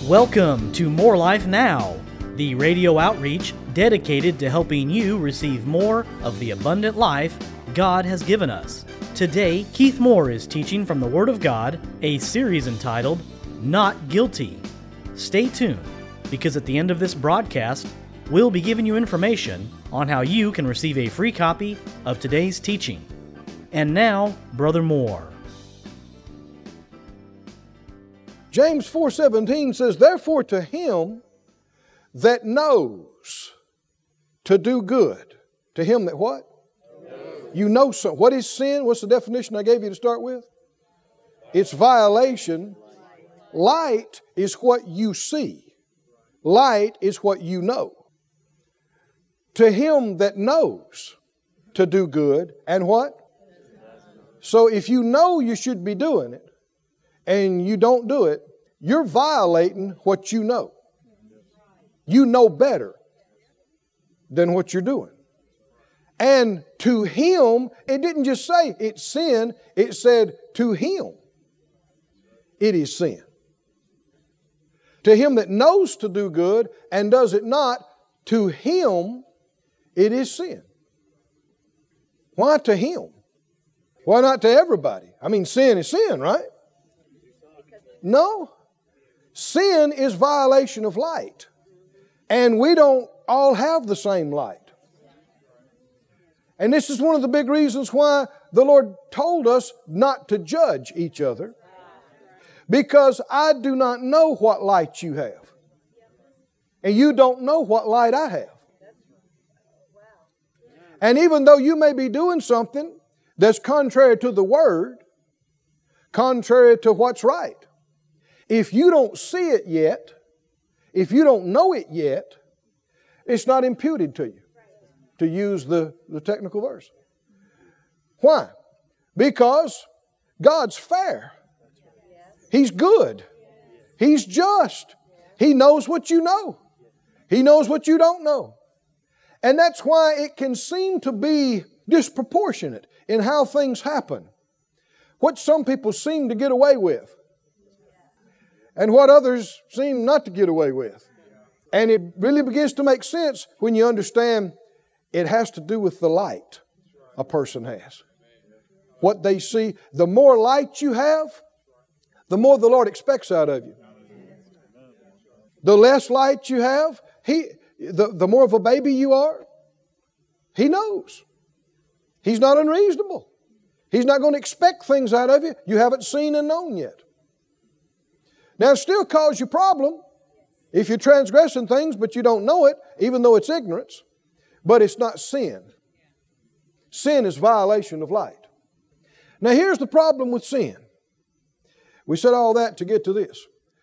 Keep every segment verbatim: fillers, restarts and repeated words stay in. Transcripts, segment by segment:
Welcome to More Life Now, the radio outreach dedicated to helping you receive more of the abundant life God has given us. Today, Keith Moore is teaching from the Word of God, a series entitled, Not Guilty. Stay tuned, because at the end of this broadcast, we'll be giving you information on how you can receive a free copy of today's teaching. And now, Brother Moore. James four seventeen says, therefore to him that knows to do good. To him that what? Knows. You know something. What is sin? What's the definition I gave you to start with? It's violation. Light is what you see. Light is what you know. To him that knows to do good and what? So if you know you should be doing it and you don't do it, you're violating what you know. You know better than what you're doing. And to him, it didn't just say it's sin, it said to him it is sin. To him that knows to do good and does it not, to him it is sin. Why to him? Why not to everybody? I mean, sin is sin, right? No. Sin is violation of light. And we don't all have the same light. And this is one of the big reasons why the Lord told us not to judge each other. Because I do not know what light you have. And you don't know what light I have. And even though you may be doing something that's contrary to the Word, contrary to what's right, if you don't see it yet, if you don't know it yet, it's not imputed to you, to use the, the technical verse. Why? Because God's fair. He's good. He's just. He knows what you know. He knows what you don't know. And that's why it can seem to be disproportionate in how things happen. What some people seem to get away with. And what others seem not to get away with. And it really begins to make sense when you understand it has to do with the light a person has. What they see. The more light you have, the more the Lord expects out of you. The less light you have, He, the, the more of a baby you are, He knows. He's not unreasonable. He's not going to expect things out of you you haven't seen and known yet. Now, it still cause you problem if you're transgressing things, but you don't know it, even though it's ignorance. But it's not sin. Sin is violation of light. Now, here's the problem with sin. We said all that to get to this.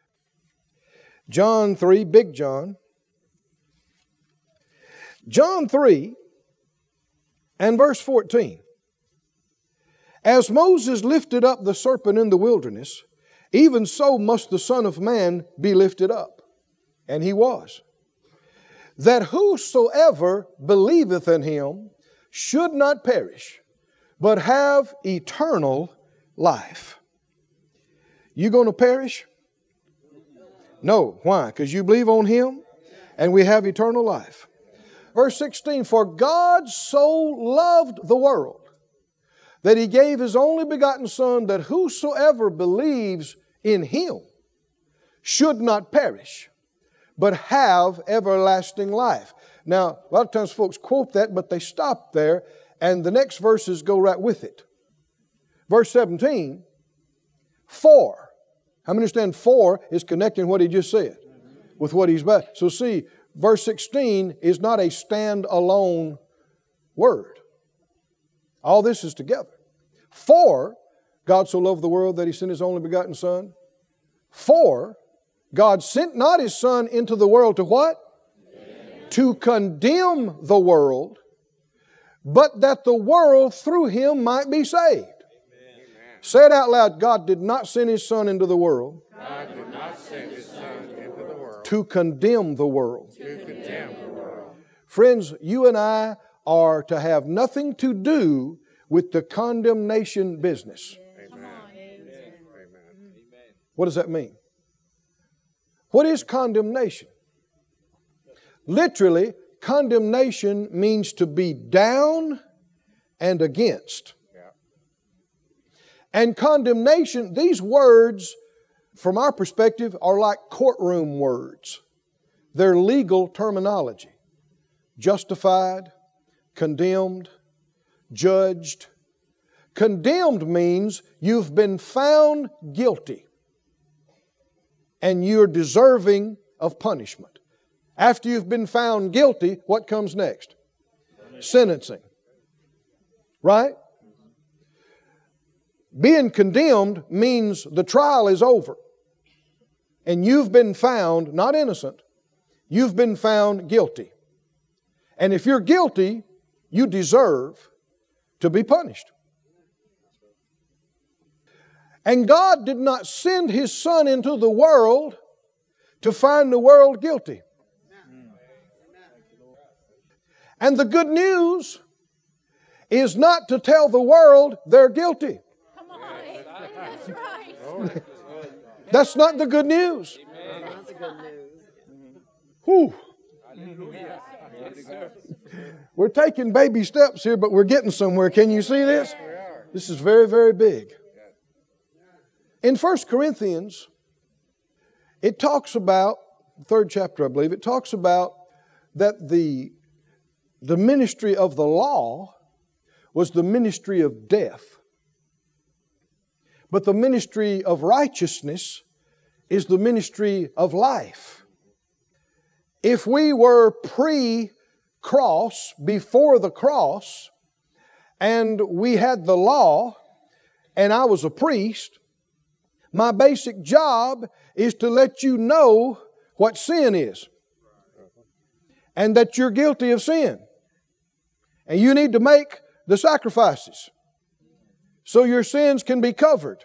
John three, Big John. John three and verse fourteen. As Moses lifted up the serpent in the wilderness, even so must the Son of Man be lifted up. And He was. That whosoever believeth in Him should not perish, but have eternal life. You going to perish? No. Why? Because you believe on Him and we have eternal life. Verse sixteen, for God so loved the world that He gave His only begotten Son, that whosoever believes in Him should not perish, but have everlasting life. Now, a lot of times folks quote that, but they stop there, and the next verses go right with it. Verse seventeen, for. How many understand for is connecting what he just said with what he's about? So see, verse sixteen is not a stand-alone word. All this is together. For God so loved the world that He sent His only begotten Son. For God sent not His Son into the world to what? Amen. To condemn the world, but that the world through Him might be saved. Amen. Say it out loud. God did not send His Son into the world. God did not send His Son into the world to condemn the world. To condemn the world. Friends, you and I are to have nothing to do with the condemnation business. Amen. Amen. What does that mean? What is condemnation? Literally, condemnation means to be down and against. And condemnation, these words, from our perspective, are like courtroom words. They're legal terminology. Justified, condemned, judged. Condemned means you've been found guilty and you're deserving of punishment. After you've been found guilty, what comes next? Sentencing. Right? Being condemned means the trial is over and you've been found not innocent, you've been found guilty. And if you're guilty, you deserve to be punished. And God did not send His Son into the world to find the world guilty. And the good news is not to tell the world they're guilty. Come on. That's right. That's not the good news. Whew. We're taking baby steps here, but we're getting somewhere. Can you see this? This is very, very big. In First Corinthians, it talks about, third chapter I believe, it talks about that the, the ministry of the law was the ministry of death. But the ministry of righteousness is the ministry of life. If we were pre-cross, before the cross, and we had the law, and I was a priest, my basic job is to let you know what sin is. And that you're guilty of sin. And you need to make the sacrifices so your sins can be covered.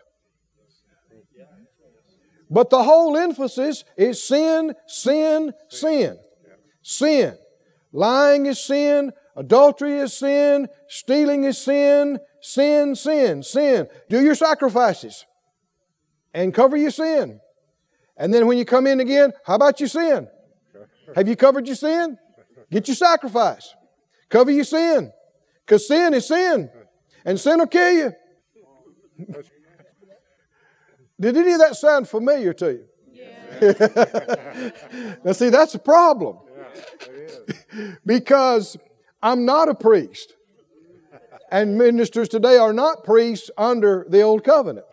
But the whole emphasis is sin, sin, sin. Sin. Lying is sin. Adultery is sin. Stealing is sin. Sin, sin, sin. Do your sacrifices and cover your sin. And then when you come in again, how about your sin? Have you covered your sin? Get your sacrifice. Cover your sin. Because sin is sin. And sin will kill you. Did any of that sound familiar to you? Yeah. Now see, that's a problem. Because I'm not a priest. And ministers today are not priests under the old covenant.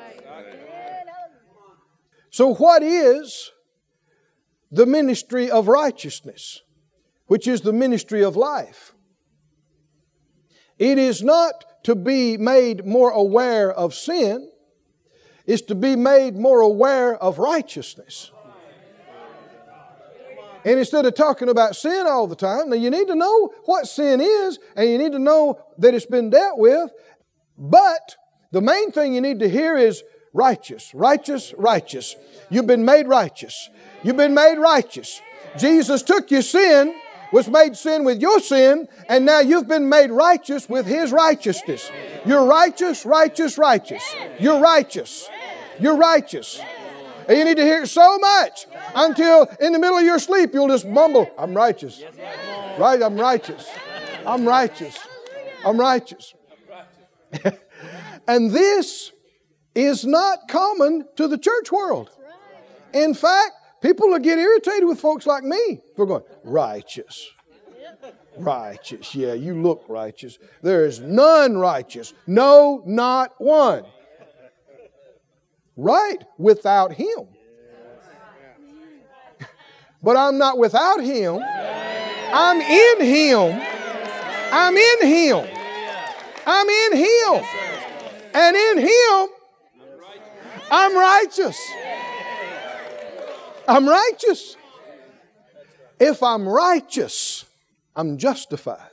So what is the ministry of righteousness, which is the ministry of life? It is not to be made more aware of sin. It's to be made more aware of righteousness. And instead of talking about sin all the time, now you need to know what sin is, and you need to know that it's been dealt with. But the main thing you need to hear is righteous, righteous, righteous. You've been made righteous. You've been made righteous. Jesus took your sin, was made sin with your sin, and now you've been made righteous with His righteousness. You're righteous, righteous, righteous. You're righteous. You're righteous. And you need to hear it so much until in the middle of your sleep you'll just mumble, I'm righteous. Right? I'm righteous. I'm righteous. I'm righteous. And this is not common to the church world. In fact, people will get irritated with folks like me. We're going, righteous. Righteous. Yeah, you look righteous. There is none righteous. No, not one. Right, without Him. But I'm not without Him. I'm in Him. I'm in Him. I'm in Him. And in Him, I'm righteous. I'm righteous. If I'm righteous, I'm justified.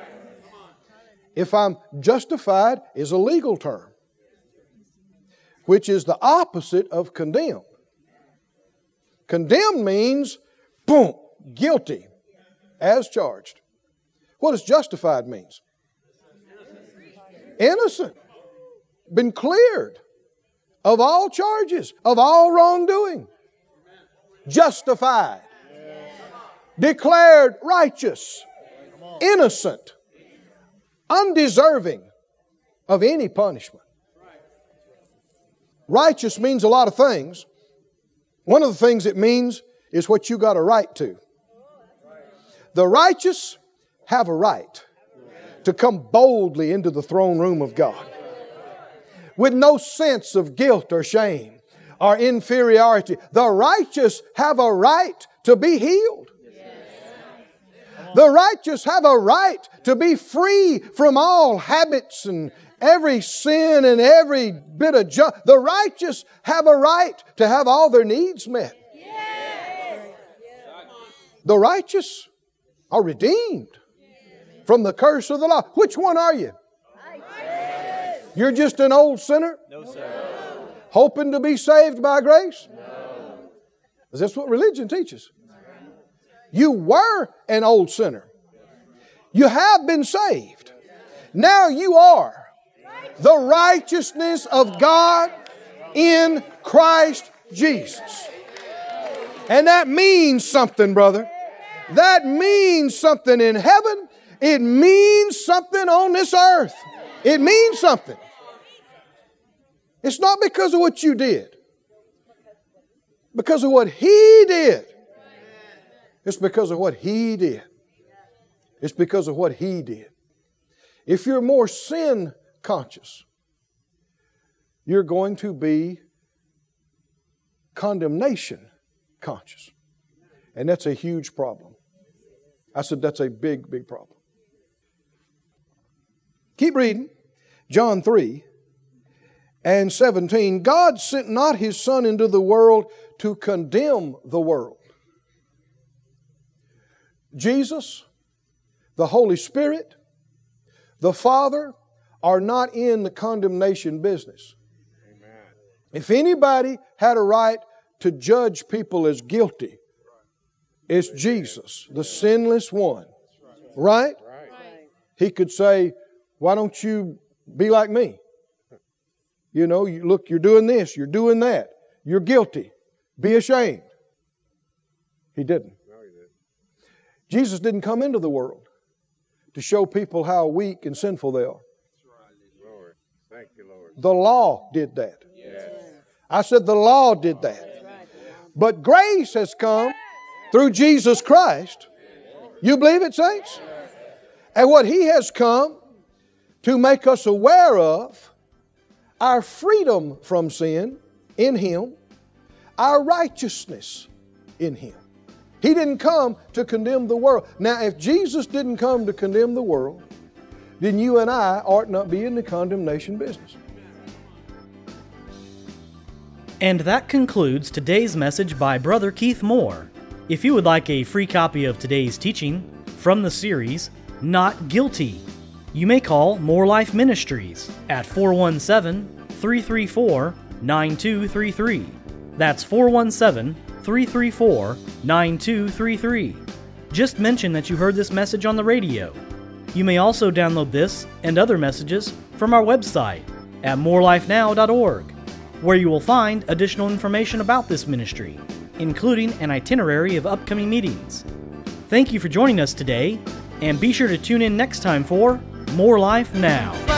If I'm justified is a legal term, which is the opposite of condemned. Condemned means, boom, guilty, as charged. What does justified means? Innocent. Been cleared of all charges, of all wrongdoing. justified, declared righteous, innocent, undeserving of any punishment. Righteous means a lot of things. One of the things it means is what you got a right to. The righteous have a right to come boldly into the throne room of God with no sense of guilt or shame or inferiority. The righteous have a right to be healed. The righteous have a right to be free from all habits and every sin and every bit of junk. The righteous have a right to have all their needs met. The righteous are redeemed from the curse of the law. Which one are you? You're just an old sinner? No, sir. Hoping to be saved by grace? No. That's what religion teaches. You were an old sinner. You have been saved. Now you are the righteousness of God in Christ Jesus. And that means something, brother. That means something in heaven. It means something on this earth. It means something. It's not because of what you did. Because of what He did. It's because of what He did. It's because of what He did. If you're more sin conscious, you're going to be condemnation conscious. And that's a huge problem. I said that's a big, big problem. Keep reading. John three and seventeen. God sent not His Son into the world to condemn the world. Jesus, the Holy Spirit, the Father are not in the condemnation business. Amen. If anybody had a right to judge people as guilty, it's Jesus, the sinless one. Right? He could say, why don't you be like me? You know, you, look, you're doing this, you're doing that. You're guilty. Be ashamed. He didn't. Jesus didn't come into the world to show people how weak and sinful they are. Lord. Thank you, Lord. The law did that. Yes. I said the law did that. But grace has come through Jesus Christ. You believe it, saints? And what He has come to make us aware of, our freedom from sin in Him, our righteousness in Him. He didn't come to condemn the world. Now, if Jesus didn't come to condemn the world, then you and I ought not be in the condemnation business. And that concludes today's message by Brother Keith Moore. If you would like a free copy of today's teaching from the series, Not Guilty, you may call More Life Ministries at four one seven, three three four, nine two three three. That's four one seven, three three four, nine two three three. Just mention that you heard this message on the radio. You may also download this and other messages from our website at more life now dot org, where you will find additional information about this ministry, including an itinerary of upcoming meetings. Thank you for joining us today, and be sure to tune in next time for More Life Now.